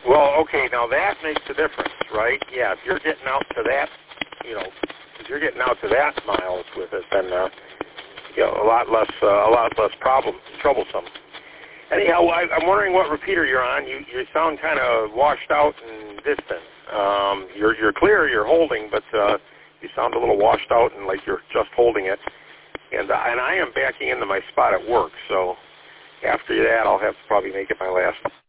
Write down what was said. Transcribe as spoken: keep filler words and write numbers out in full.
Well, okay, now that makes a difference, right? Yeah, if you're getting out to that, you know, if you're getting out to that miles with it, then uh, you know, a lot less, uh, a lot less problem, troublesome. Anyhow, I, I'm wondering what repeater you're on. You you sound kind of washed out and distant. Um, you're you're clear, you're holding, but uh, you sound a little washed out and like you're just holding it. And uh, and I am backing into my spot at work, so after that, I'll have to probably make it my last.